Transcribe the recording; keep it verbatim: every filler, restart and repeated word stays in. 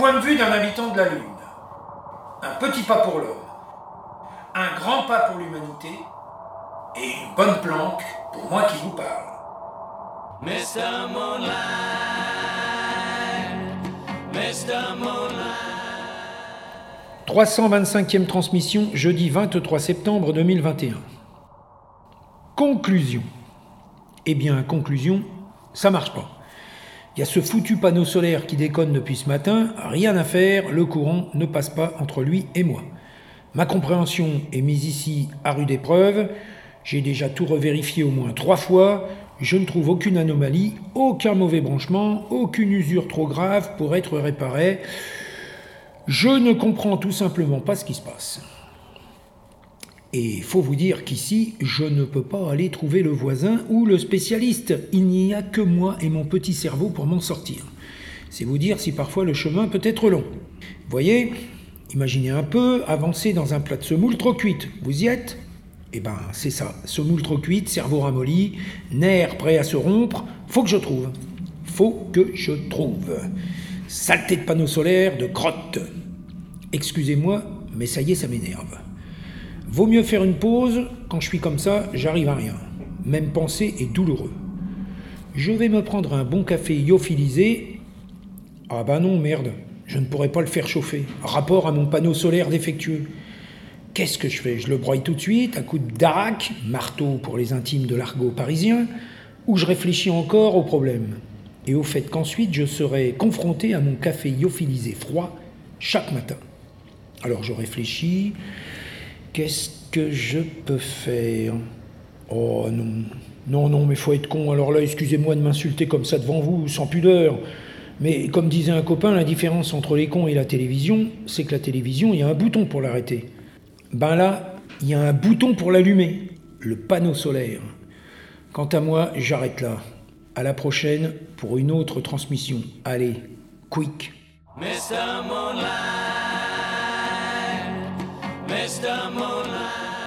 point de vue d'un habitant de la Lune. Un petit pas pour l'homme, un grand pas pour l'humanité, et une bonne planque pour moi qui vous parle. mister Moonlight, mister Moonlight. trois cent vingt-cinquième transmission, jeudi vingt-trois septembre deux mille vingt et un. Conclusion. Eh bien, conclusion, ça marche pas. Il y a ce foutu panneau solaire qui déconne depuis ce matin, rien à faire, le courant ne passe pas entre lui et moi. Ma compréhension est mise ici à rude épreuve, j'ai déjà tout revérifié au moins trois fois, je ne trouve aucune anomalie, aucun mauvais branchement, aucune usure trop grave pour être réparée. Je ne comprends tout simplement pas ce qui se passe. Et faut vous dire qu'ici, je ne peux pas aller trouver le voisin ou le spécialiste. Il n'y a que moi et mon petit cerveau pour m'en sortir. C'est vous dire si parfois le chemin peut être long. Vous voyez, imaginez un peu, avancer dans un plat de semoule trop cuite. Vous y êtes ? Eh ben, c'est ça. Semoule trop cuite, cerveau ramolli, nerfs prêts à se rompre. Faut que je trouve. Faut que je trouve. Saleté de panneaux solaires, de crotte. Excusez-moi, mais ça y est, ça m'énerve. Vaut mieux faire une pause, quand je suis comme ça, j'arrive à rien. Même penser est douloureux. Je vais me prendre un bon café lyophilisé. Ah bah non, merde, je ne pourrais pas le faire chauffer. Rapport à mon panneau solaire défectueux. Qu'est-ce que je fais ? Je le broye tout de suite, à coup de darac, marteau pour les intimes de l'argot parisien, ou je réfléchis encore au problème. Et au fait qu'ensuite je serai confronté à mon café lyophilisé froid chaque matin. Alors je réfléchis... Qu'est-ce que je peux faire ? Oh non, non, non, mais faut être con. Alors là, excusez-moi de m'insulter comme ça devant vous, sans pudeur. Mais comme disait un copain, la différence entre les cons et la télévision, c'est que la télévision, il y a un bouton pour l'arrêter. Ben là, il y a un bouton pour l'allumer, le panneau solaire. Quant à moi, j'arrête là. À la prochaine pour une autre transmission. Allez, quick. mister Moonlight, mister Moonlight.